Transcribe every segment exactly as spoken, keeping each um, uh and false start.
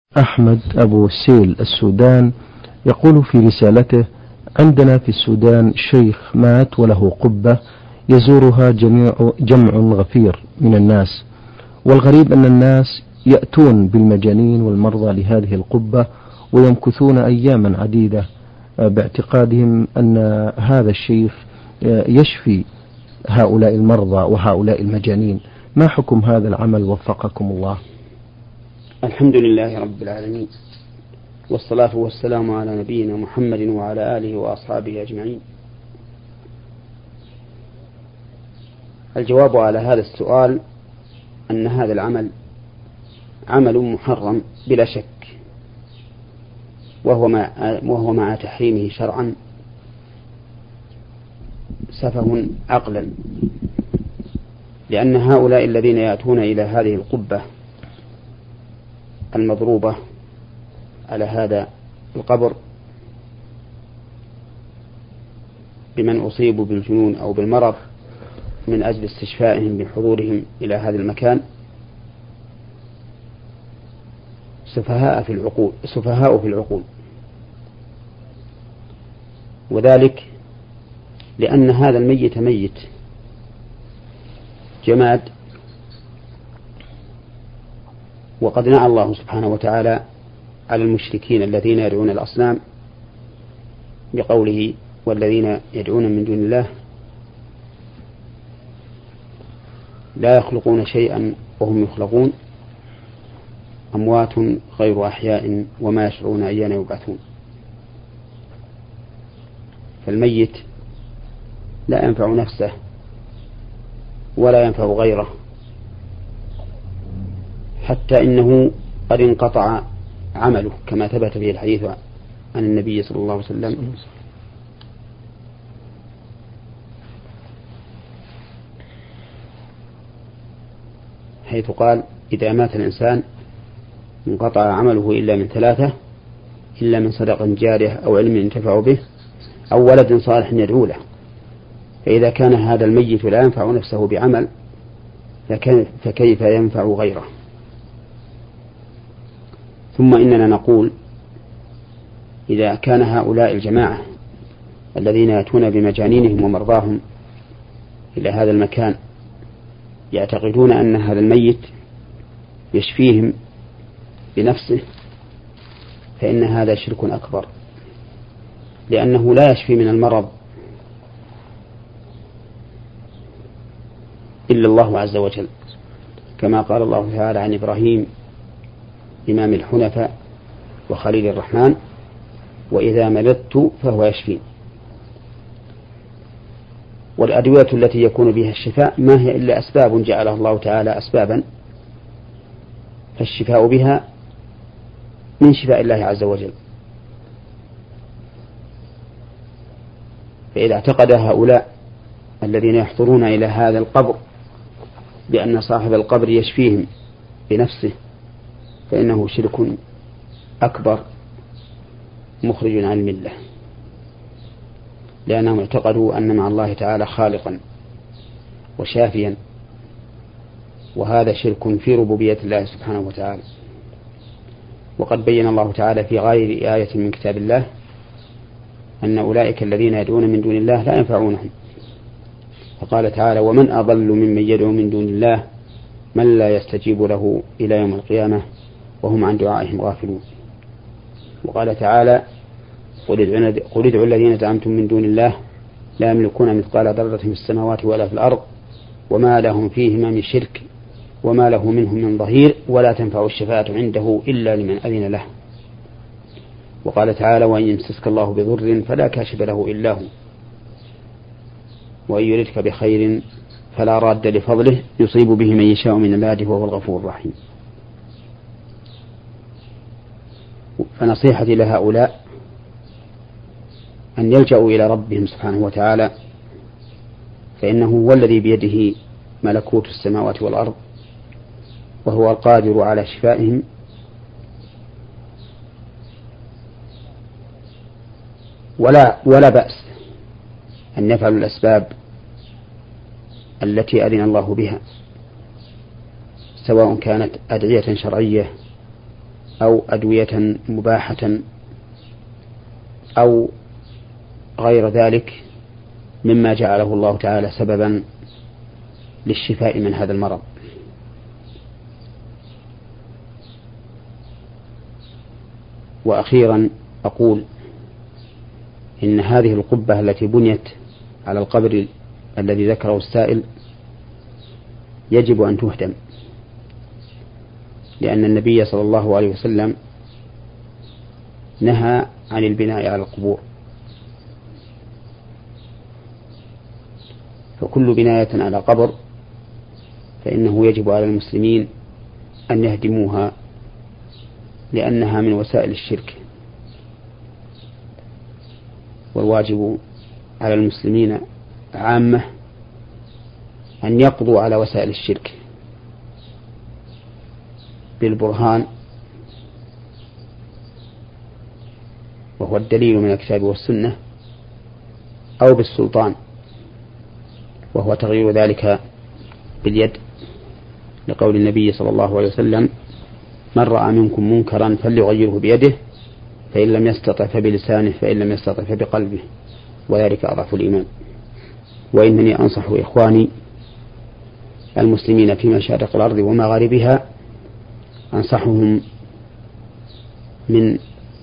أحمد أبو سيل السودان يقول في رسالته: عندنا في السودان شيخ مات وله قبة يزورها جميع جمع غفير من الناس، والغريب أن الناس يأتون بالمجانين والمرضى لهذه القبة ويمكثون أياما عديدة باعتقادهم أن هذا الشيخ يشفي هؤلاء المرضى وهؤلاء المجانين. ما حكم هذا العمل وفقكم الله؟ الحمد لله رب العالمين، والصلاة والسلام على نبينا محمد وعلى آله وأصحابه أجمعين. الجواب على هذا السؤال أن هذا العمل عمل محرم بلا شك، وهو مع, وهو مع تحريمه شرعا سفه عقلا، لأن هؤلاء الذين يأتون إلى هذه القبة المضروبة على هذا القبر بمن أصيبوا بالجنون أو بالمرض من أجل استشفائهم بحضورهم إلى هذا المكان سفهاء في العقول سفهاء في العقول وذلك لأن هذا الميت ميت جماد، وقد نعى الله سبحانه وتعالى على المشركين الذين يدعون الأصنام بقوله: والذين يدعون من دون الله لا يخلقون شيئا وهم يخلقون أموات غير أحياء وما يشعرون أيان يبعثون. فالميت لا ينفع نفسه ولا ينفع غيره، حتى إنه قد انقطع عمله كما ثبت في الحديث عن النبي صلى الله عليه وسلم حيث قال: إذا مات الإنسان انقطع عمله إلا من ثلاثة: إلا من صدق جارية أو علم ينتفع به أو ولد صالح يدعو له. فإذا كان هذا الميت لا ينفع نفسه بعمل فكيف ينفع غيره؟ ثم إننا نقول: إذا كان هؤلاء الجماعة الذين يأتون بمجانينهم ومرضاهم إلى هذا المكان يعتقدون أن هذا الميت يشفيهم بنفسه، فإن هذا شرك أكبر، لأنه لا يشفي من المرض إلا الله عز وجل، كما قال الله تعالى عن إبراهيم إمام الحنفاء وخليل الرحمن: وإذا مرضت فهو يشفين. والأدوية التي يكون بها الشفاء ما هي إلا أسباب جعلها الله تعالى أسبابا، فالشفاء بها من شفاء الله عز وجل. فإذا اعتقد هؤلاء الذين يحضرون إلى هذا القبر بأن صاحب القبر يشفيهم بنفسه فإنه شرك أكبر مخرج عن الملة، لأنهم اعتقدوا أن مع الله تعالى خالقا وشافيا، وهذا شرك في ربوبية الله سبحانه وتعالى. وقد بين الله تعالى في غير آية من كتاب الله أن أولئك الذين يدعون من دون الله لا ينفعونهم، فقال تعالى: ومن أضل ممن يدعو من دون الله من لا يستجيب له إلى يوم القيامة وهم عن دعائهم غافلون. وقال تعالى: قل ادعوا الذين زعمتم من دون الله لا يملكون مثقال ذرة في السماوات ولا في الأرض وما لهم فيهما من شرك وما له منهم من ظهير ولا تنفع الشفاعة عنده إلا لمن أذن له. وقال تعالى: وإن يمسسك الله بضر فلا كاشف له إلا هو وإن يردك بخير فلا راد لفضله يصيب به من يشاء من عباده وهو الغفور الرحيم. فنصيحتي لهؤلاء أن يلجأوا إلى ربهم سبحانه وتعالى، فإنه هو الذي بيده ملكوت السماوات والأرض، وهو القادر على شفائهم، ولا ولا بأس أن يفعلوا الأسباب التي أذن الله بها، سواء كانت أدعية شرعية أو أدوية مباحة أو غير ذلك مما جعله الله تعالى سببا للشفاء من هذا المرض. وأخيرا أقول إن هذه القبة التي بنيت على القبر الذي ذكره السائل يجب أن تهدم، لأن النبي صلى الله عليه وسلم نهى عن البناء على القبور، فكل بناية على قبر فإنه يجب على المسلمين أن يهدموها، لأنها من وسائل الشرك. والواجب على المسلمين عامة أن يقضوا على وسائل الشرك بالبرهان، وهو الدليل من الكتاب والسنة، أو بالسلطان، وهو تغيير ذلك باليد، لقول النبي صلى الله عليه وسلم: من رأى منكم منكرا فليغيره بيده، فإن لم يستطع فبلسانه، فإن لم يستطع فبقلبه، وذلك أضعف الإيمان. وإنني أنصح إخواني المسلمين في مشارق الأرض ومغاربها، أنصحهم من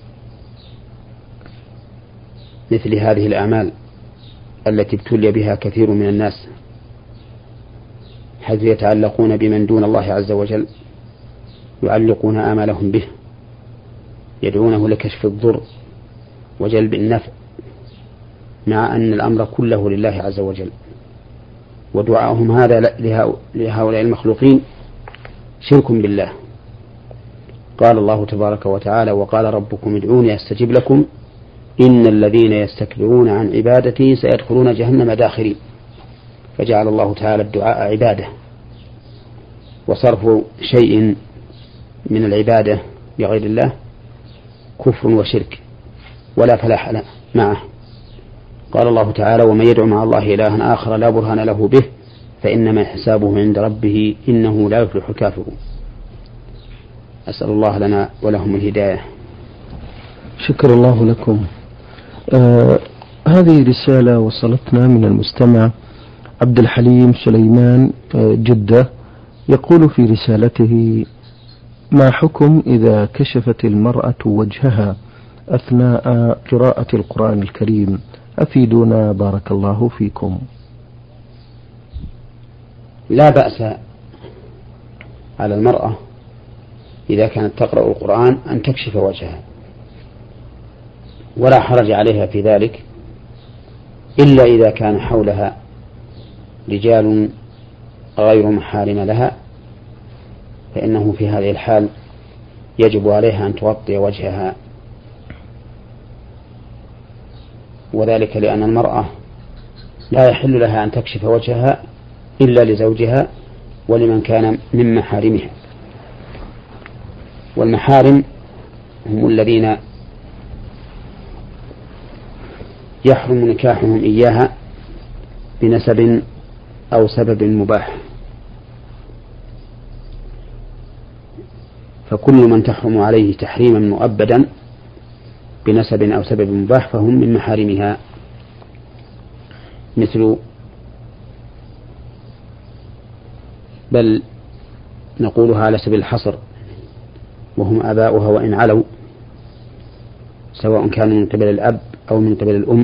مثل هذه الأعمال التي ابتلي بها كثير من الناس، حيث يتعلقون بمن دون الله عز وجل، يعلقون آمالهم به، يدعونه لكشف الضر وجلب النفع، مع أن الأمر كله لله عز وجل. ودعاءهم هذا لهؤلاء المخلوقين شرك بالله. قال الله تبارك وتعالى: وقال ربكم ادعوني أستجب لكم إن الذين يستكبرون عن عبادتي سيدخلون جهنم داخرين. فجعل الله تعالى الدعاء عبادة، وصرف شيء من العبادة لغير الله كفر وشرك ولا فلاح معه. قال الله تعالى: ومن يدعو مع الله إلها آخر لا برهان له به فإنما حسابه عند ربه إنه لا يفلح الكافرون. أسأل الله لنا ولهم الهداية. شكر الله لكم. آه هذه رسالة وصلتنا من المستمع عبد الحليم سليمان آه جدة، يقول في رسالته: ما حكم إذا كشفت المرأة وجهها أثناء قراءة القرآن الكريم؟ أفيدونا بارك الله فيكم. لا بأس على المرأة إذا كانت تقرأ القرآن أن تكشف وجهها، ولا حرج عليها في ذلك، إلا إذا كان حولها رجال غير محارم لها، فإنه في هذه الحال يجب عليها أن تغطي وجهها، وذلك لأن المرأة لا يحل لها أن تكشف وجهها إلا لزوجها ولمن كان من محارمها. والمحارم هم الذين يحرم نكاحهم إياها بنسب أو سبب مباح، فكل من تحرم عليه تحريما مؤبدا بنسب أو سبب مباح فهم من محارمها، مثل بل نقولها على سبيل الحصر، وهم آباؤها وإن علوا، سواء كانوا من قبل الأب أو من قبل الأم،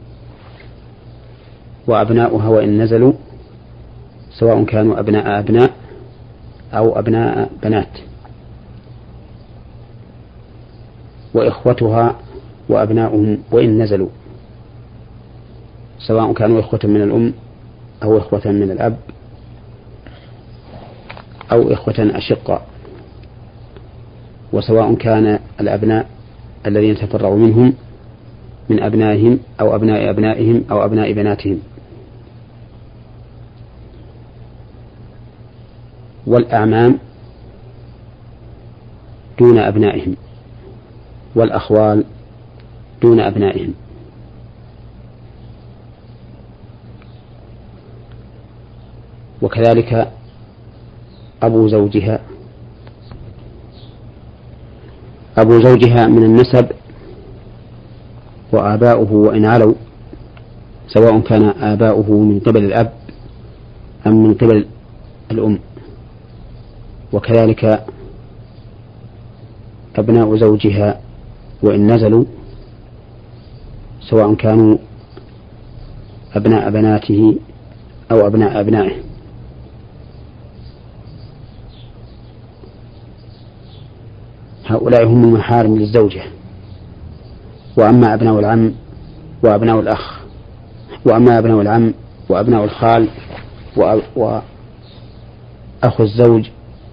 وأبناؤها وإن نزلوا، سواء كانوا أبناء أبناء أو أبناء بنات، وإخوتها وأبناؤهم وإن نزلوا، سواء كانوا إخوة من الأم أو إخوة من الأب أو إخوة أشقاء، وسواء كان الأبناء الذين تفرعوا منهم من أبنائهم أو أبناء أبنائهم أو أبناء بناتهم. والأعمام دون أبنائهم، والأخوال دون أبنائهم. وكذلك أبو زوجها أبو زوجها من النسب وآباؤه وإن علوا، سواء كان آباؤه من قبل الأب أم من قبل الأم، وكذلك أبناء زوجها وإن نزلوا، سواء كانوا أبناء بناته أو أبناء أبنائه. هؤلاء هم المحارم للزوجة. وأما أبناء العم وأبناء الأخ وأما أبناء العم وأبناء الخال وأخو الزوج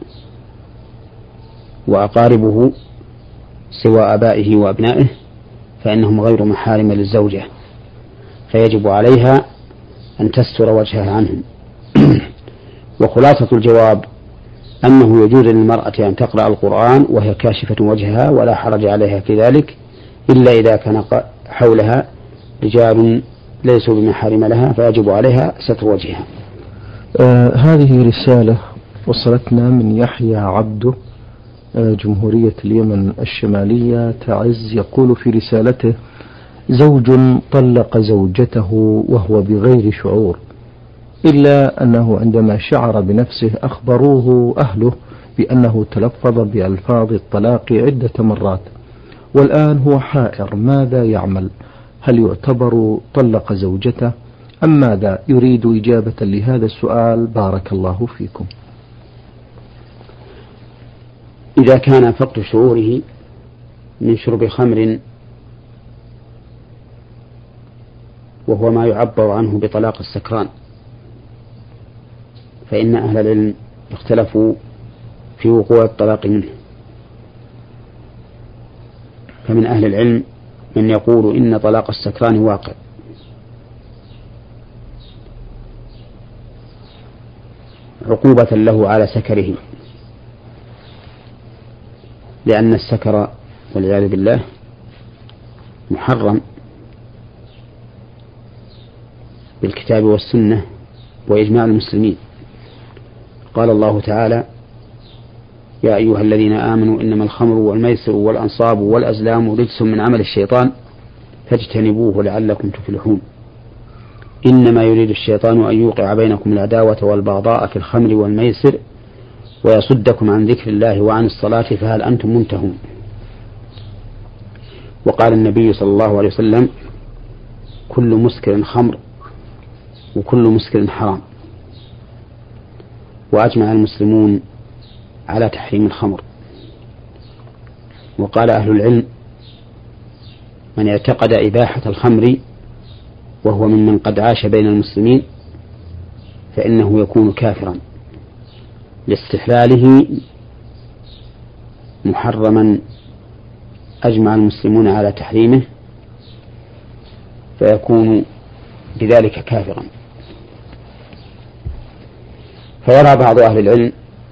وأقاربه سوى آبائه وأبنائه فإنهم غير محارم للزوجة، فيجب عليها أن تستر وجهها عنهم. وخلاصة الجواب أنه يجوز للمرأة أن تقرأ القرآن وهي كاشفة وجهها ولا حرج عليها في ذلك، إلا إذا كان حولها رجال ليسوا بمحارم لها فيجب عليها ستر وجهها. آه هذه رسالة وصلتنا من يحيى عبده، آه جمهورية اليمن الشمالية تعز، يقول في رسالته: زوج طلق زوجته وهو بغير شعور، إلا أنه عندما شعر بنفسه أخبروه أهله بأنه تلفظ بألفاظ الطلاق عدة مرات، والآن هو حائر ماذا يعمل؟ هل يعتبر طلق زوجته أم ماذا؟ يريد إجابة لهذا السؤال بارك الله فيكم. إذا كان فقد شعوره من شرب خمر وهو ما يعبر عنه بطلاق السكران، فإن أهل العلم اختلفوا في وقوع الطلاق منه. فمن أهل العلم من يقول إن طلاق السكران واقع، عقوبة له على سكره، لأن السكر والعياذ بالله محرم بالكتاب والسنة وإجماع المسلمين. قال الله تعالى: يا أيها الذين آمنوا إنما الخمر والميسر والأنصاب والأزلام رجس من عمل الشيطان فاجتنبوه لعلكم تفلحون. إنما يريد الشيطان أن يوقع بينكم العداوة والبغضاء في الخمر والميسر ويصدكم عن ذكر الله وعن الصلاة فهل أنتم منتهون. وقال النبي صلى الله عليه وسلم: كل مسكر خمر وكل مسكر حرام. وأجمع المسلمون على تحريم الخمر. وقال أهل العلم: من اعتقد إباحة الخمر وهو ممن قد عاش بين المسلمين فإنه يكون كافرا لاستحلاله محرما أجمع المسلمون على تحريمه، فيكون بذلك كافرا. فيرى بعض أهل العلم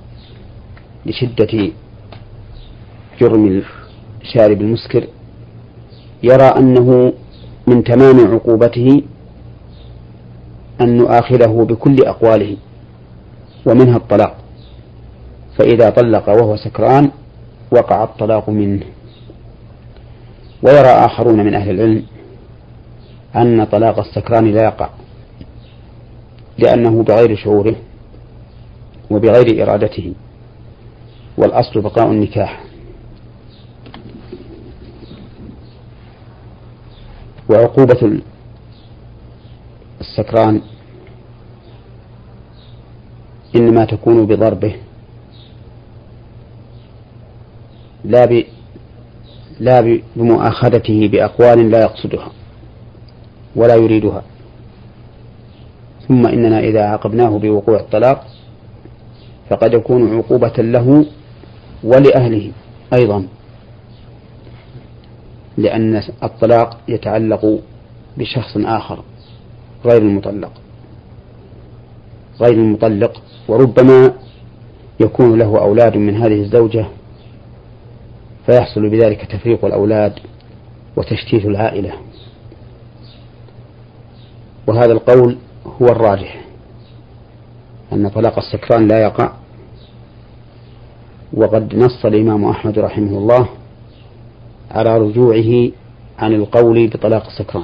لشدة جرم شارب المسكر، يرى أنه من تمام عقوبته أن نؤاخذه بكل أقواله ومنها الطلاق، فإذا طلق وهو سكران وقع الطلاق منه. ويرى آخرون من أهل العلم أن طلاق السكران لا يقع، لأنه بغير شعوره وبغير إرادته، والأصل بقاء النكاح. وعقوبة السكران إنما تكون بضربه لا ب لا بمؤاخذته بأقوال لا يقصدها ولا يريدها. ثم إننا إذا عاقبناه بوقوع الطلاق فقد يكون عقوبة له ولأهله أيضا، لأن الطلاق يتعلق بشخص آخر غير المطلق غير المطلق وربما يكون له أولاد من هذه الزوجة، فيحصل بذلك تفريق الأولاد وتشتيت العائلة. وهذا القول هو الراجح، أن طلاق السكران لا يقع. وقد نص الإمام أحمد رحمه الله على رجوعه عن القول بطلاق السكران،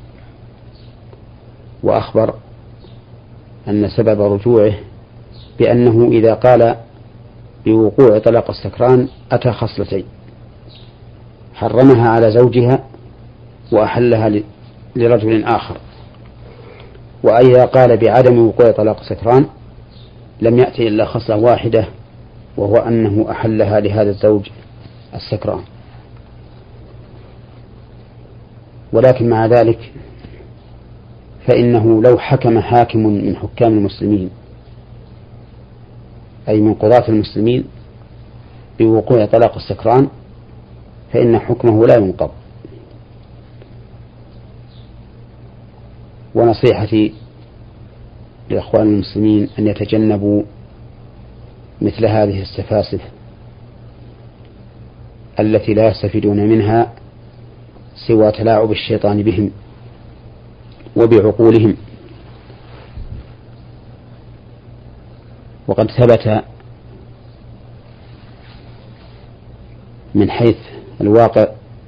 وأخبر أن سبب رجوعه بأنه إذا قال بوقوع طلاق السكران أتى خصلتين: حرمها على زوجها وأحلها لرجل آخر، وإذا قال بعدم وقوع طلاق السكران لم يأتي إلا خصلة واحدة، وهو أنه أحلها لهذا الزوج السكران. ولكن مع ذلك فإنه لو حكم حاكم من حكام المسلمين أي من قضاة المسلمين بوقوع طلاق السكران فإن حكمه لا ينقض. ونصيحتي لإخوان المسلمين أن يتجنبوا مثل هذه السفاسف التي لا يستفيدون منها سوى تلاعب الشيطان بهم وبعقولهم. وقد ثبت من حيث الواقع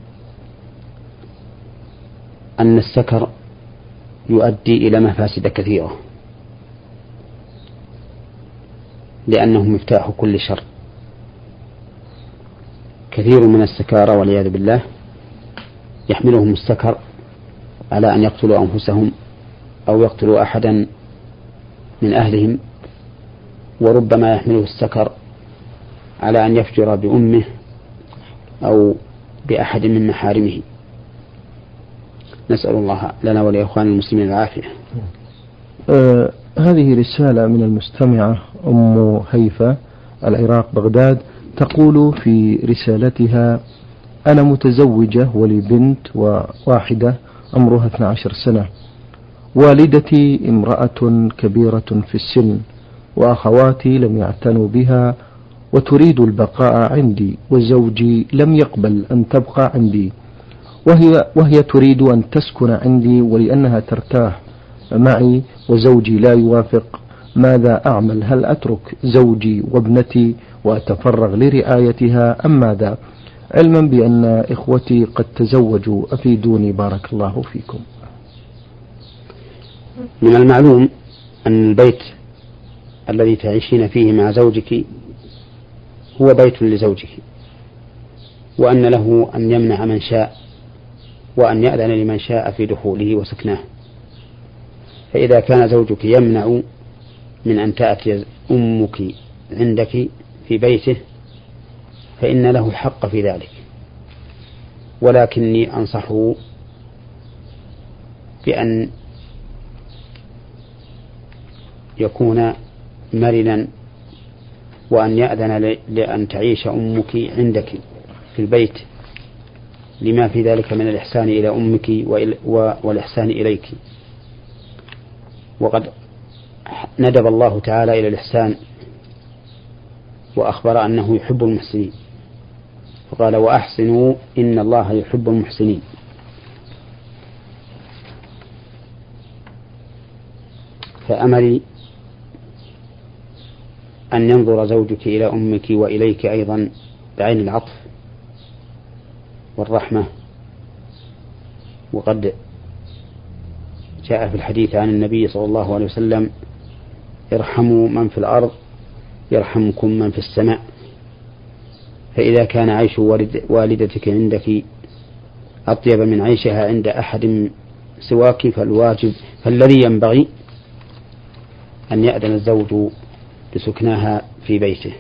أن السكر يؤدي إلى مفاسد كثيرة، لأنه مفتاح كل شر. كثير من السكارى والعياذ بالله يحملهم السكر على أن يقتلوا أنفسهم أو يقتلوا أحدا من أهلهم، وربما يحمله السكر على أن يفجر بأمه أو بأحد من محارمه. نسأل الله لنا ولإخوان المسلمين العافية. آه هذه رسالة من المستمعة أم هيفا العراق بغداد، تقول في رسالتها: أنا متزوجة ولي بنت واحدة عمرها اثنتي عشرة سنة، والدتي امرأة كبيرة في السن، وأخواتي لم يعتنوا بها وتريد البقاء عندي، وزوجي لم يقبل أن تبقى عندي، وهي, وهي تريد أن تسكن عندي ولأنها ترتاح معي، وزوجي لا يوافق. ماذا أعمل؟ هل أترك زوجي وابنتي وأتفرغ لرعايتها أم ماذا؟ علما بأن إخوتي قد تزوجوا، أفيدوني بارك الله فيكم. من المعلوم أن البيت الذي تعيشين فيه مع زوجك هو بيت لزوجك، وأن له أن يمنع من شاء وأن يأذن لمن شاء في دخوله وسكناه. فإذا كان زوجك يمنع من أن تأتي أمك عندك في بيته فإن له الحق في ذلك، ولكني أنصحه بأن يكون مرنا وأن يأذن لأن تعيش أمك عندك في البيت، لما في ذلك من الإحسان إلى أمك والإحسان إليك. وقد ندب الله تعالى إلى الإحسان وأخبر أنه يحب المحسنين، فقال: وأحسنوا إن الله يحب المحسنين. فأملي أن ينظر زوجك إلى أمك وإليك أيضا بعين العطف والرحمة. وقد جاء في الحديث عن النبي صلى الله عليه وسلم: ارحموا من في الأرض يرحمكم من في السماء. فإذا كان عيش والدتك عندك أطيب من عيشها عند أحد سواك فالواجب فالذي ينبغي أن يأذن الزوج بسكناها في بيته.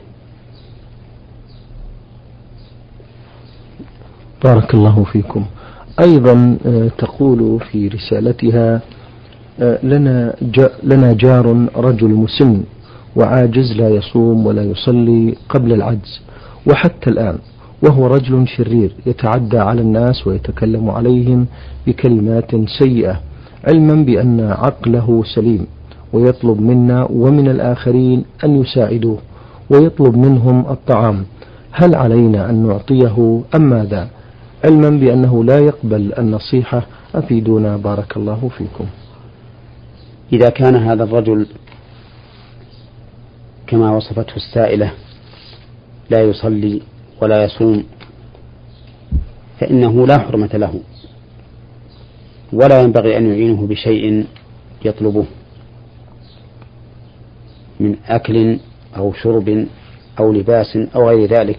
بارك الله فيكم. أيضا تقول في رسالتها: لنا لنا جار رجل مسن وعاجز لا يصوم ولا يصلي قبل العجز وحتى الآن، وهو رجل شرير يتعدى على الناس ويتكلم عليهم بكلمات سيئة، علما بأن عقله سليم، ويطلب منا ومن الآخرين أن يساعدوه ويطلب منهم الطعام. هل علينا أن نعطيه أم ماذا؟ علما بأنه لا يقبل النصيحة، أفيدونا بارك الله فيكم. إذا كان هذا الرجل كما وصفته السائلة لا يصلي ولا يصوم، فإنه لا حرمة له، ولا ينبغي أن يعينه بشيء يطلبه من أكل أو شرب أو لباس أو غير ذلك،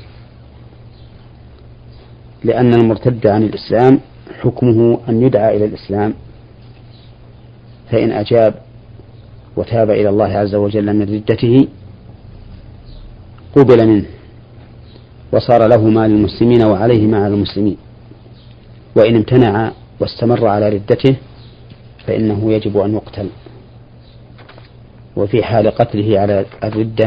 لأن المرتد عن الإسلام حكمه أن يدعى إلى الإسلام، فإن أجاب وتاب إلى الله عز وجل من ردته قبل منه وصار له ما للمسلمين وعليه ما على المسلمين، وإن امتنع واستمر على ردته فإنه يجب أن يقتل. وفي حال قتله على الردة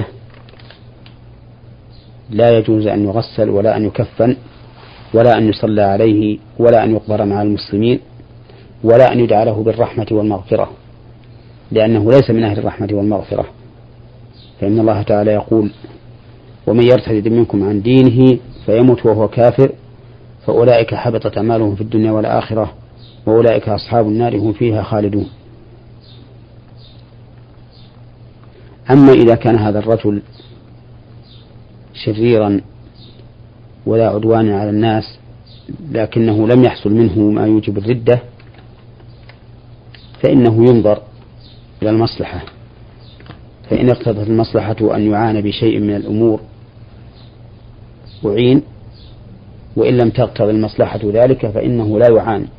لا يجوز أن يغسل ولا أن يكفن ولا أن يصلى عليه ولا أن يقبر مع المسلمين ولا أن يدعى له بالرحمة والمغفرة، لأنه ليس من أهل الرحمة والمغفرة. فإن الله تعالى يقول: ومن يرتد منكم عن دينه فيمت وهو كافر فأولئك حبطت أعمالهم في الدنيا والآخرة وأولئك أصحاب النار هم فيها خالدون. أما إذا كان هذا الرجل شريرا ولا عدوان على الناس لكنه لم يحصل منه ما يوجب الردة، فإنه ينظر إلى المصلحة، فإن اقتضت المصلحة أن يعان بشيء من الأمور أعين، وإن لم تقتضي المصلحة ذلك فإنه لا يعان.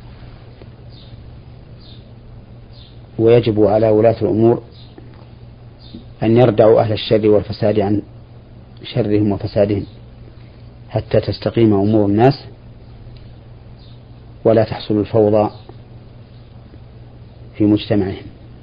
ويجب على ولاة الأمور أن يردعوا أهل الشر والفساد عن شرهم وفسادهم حتى تستقيم أمور الناس ولا تحصل الفوضى في مجتمعهم.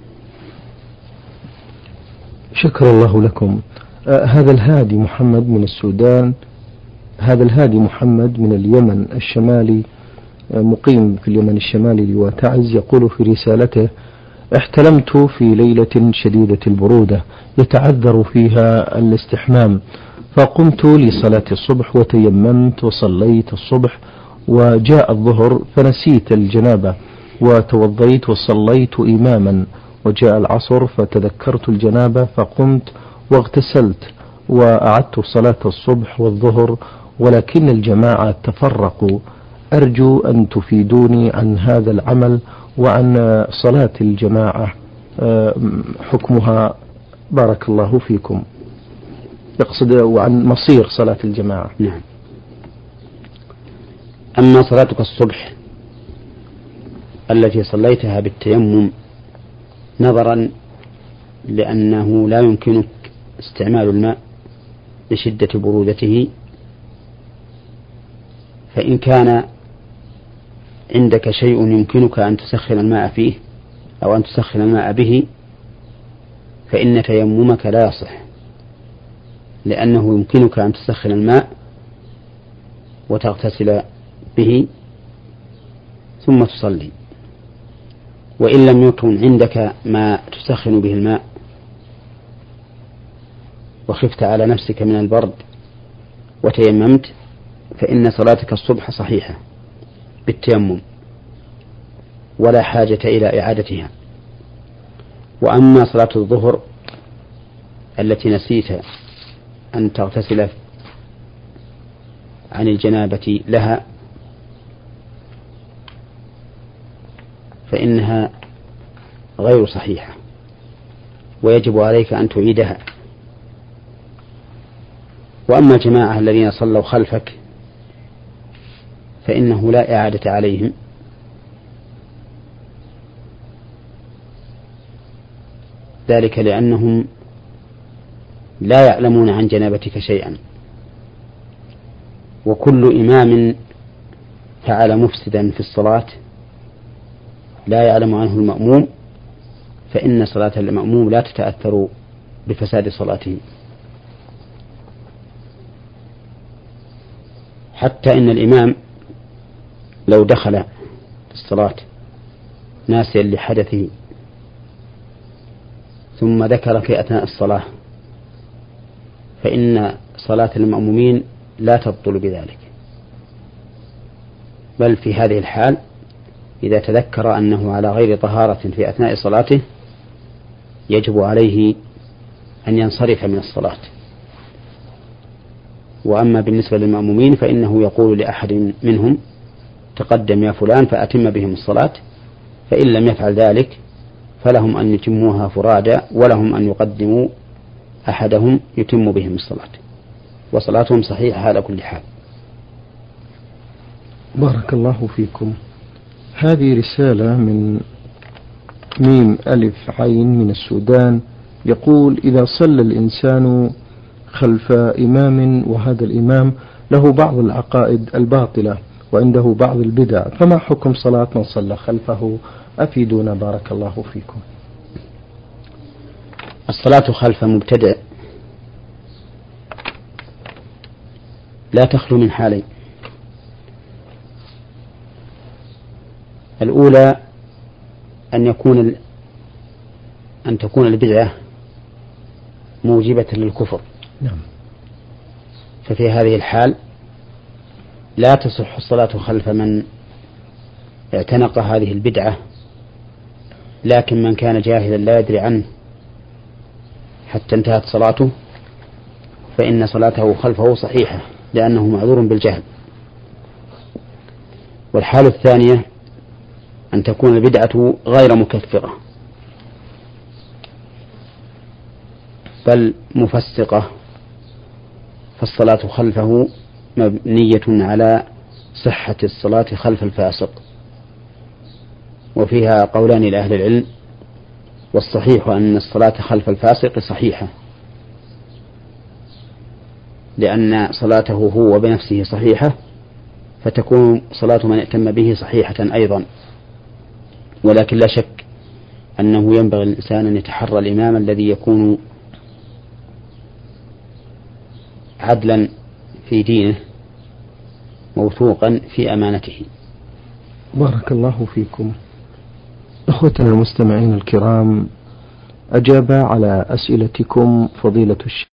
شكر الله لكم. آه هذا الهادي محمد من السودان، هذا الهادي محمد من اليمن الشمالي، آه مقيم في اليمن الشمالي لواء تعز، يقول في رسالته: احتلمت في ليلة شديدة البرودة يتعذر فيها الاستحمام، فقمت لصلاة الصبح وتيممت وصليت الصبح، وجاء الظهر فنسيت الجنابة وتوضيت وصليت إماما، وجاء العصر فتذكرت الجنابة فقمت واغتسلت وأعدت صلاة الصبح والظهر، ولكن الجماعة تفرقوا. أرجو أن تفيدوني عن هذا العمل وعن صلاة الجماعة حكمها، بارك الله فيكم. يقصد وعن مصير صلاة الجماعة. نعم. أما صلاتك الصبح التي صليتها بالتيمم نظرا لأنه لا يمكنك استعمال الماء لشدة برودته، فإن كان عندك شيء يمكنك أن تسخن الماء فيه أو أن تسخن الماء به فإن تيممك لا يصح، لأنه يمكنك أن تسخن الماء وتغتسل به ثم تصلي. وإن لم يكن عندك ما تسخن به الماء وخفت على نفسك من البرد وتيممت فإن صلاتك الصبح صحيحة بالتيمم ولا حاجة إلى إعادتها. وأما صلاة الظهر التي نسيت أن تغتسل عن الجنابة لها فإنها غير صحيحة ويجب عليك أن تعيدها. وأما الجماعة الذين صلوا خلفك فإنه لا إعادة عليهم، ذلك لأنهم لا يعلمون عن جنابتك شيئا، وكل إمام فعل مفسدا في الصلاة لا يعلم عنه المأموم فإن صلاة المأموم لا تتأثر بفساد صلاته. حتى إن الإمام لو دخل في الصلاة ناسيا لحدثه ثم ذكر في أثناء الصلاة فإن صلاة المأمومين لا تبطل بذلك، بل في هذه الحال إذا تذكر أنه على غير طهارة في أثناء صلاته يجب عليه أن ينصرف من الصلاة. وأما بالنسبة للمأمومين فإنه يقول لأحد منهم تقدم يا فلان فأتم بهم الصلاة، فإن لم يفعل ذلك فلهم أن يتموها فرادى، ولهم أن يقدموا أحدهم يتم بهم الصلاة، وصلاتهم صحيحة على كل حال. بارك الله فيكم. هذه رسالة من ميم ألف عين من السودان، يقول: إذا صلى الإنسان خلف إمام وهذا الإمام له بعض العقائد الباطلة وعنده بعض البدع، فما حكم صلاة من صلى خلفه؟ أفيدونا بارك الله فيكم. الصلاة خلف مبتدع لا تخلو من حالين: الأولى أن يكون أن تكون البدعة موجبة للكفر، نعم. ففي هذه الحال لا تصح الصلاة خلف من اعتنق هذه البدعة، لكن من كان جاهلا لا يدري عنه حتى انتهت صلاته فإن صلاته خلفه صحيحة لأنه معذور بالجهل. والحالة الثانية أن تكون البدعة غير مكفرة بل مفسقة، فالصلاة خلفه مبنية على صحة الصلاة خلف الفاسق، وفيها قولان لأهل العلم، والصحيح أن الصلاة خلف الفاسق صحيحة لأن صلاته هو بنفسه صحيحة، فتكون صلاة من ائتم به صحيحة أيضا. ولكن لا شك أنه ينبغي الإنسان أن يتحرى الإمام الذي يكون عدلا في دينه موثوقا في أمانته. بارك الله فيكم. أخوتنا المستمعين الكرام، أجاب على أسئلتكم فضيلة الشيخ